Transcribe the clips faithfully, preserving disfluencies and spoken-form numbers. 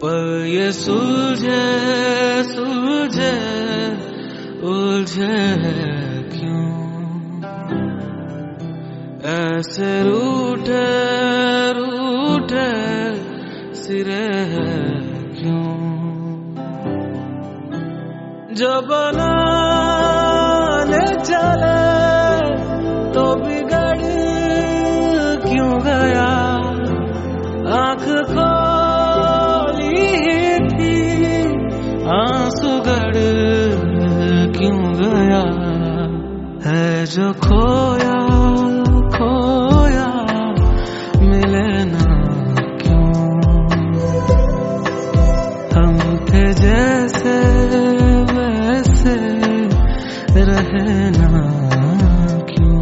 पर ये सुलझे सुलझे उलझे क्यों, ऐसे रूठे रूठे सिरे क्यों, जो बनाने चले तो बिगड़ क्यों गया, आँख खोली थी आंसू गड़ क्यों गया, है जो खोया खोया मिले ना क्यों, हम थे जैसे वैसे रहे ना क्यों।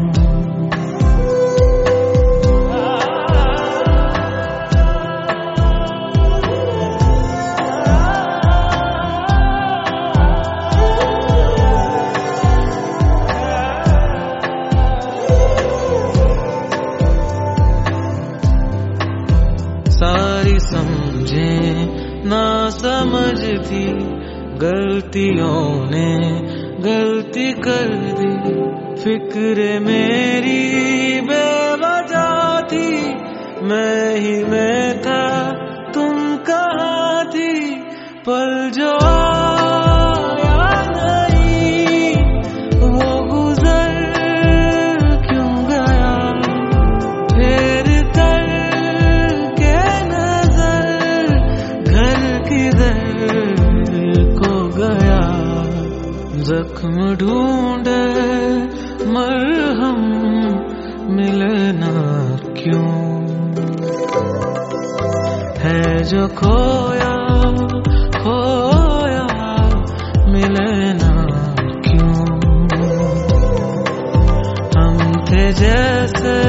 सारी समझे ना समझ थी, गलतियों ने गलती कर दी, फिक्र मेरी बेवजह थी, मैं ही मैं था तुम कहाँ थी, पल जो आया नहीं वो गुजर क्यों गया, फिर कर के नजर घर किधर को गया, जख्म ढूंढे मरहम मिले ना क्यों, है जो खोया खोया मिले ना क्यों, हम थे जैसे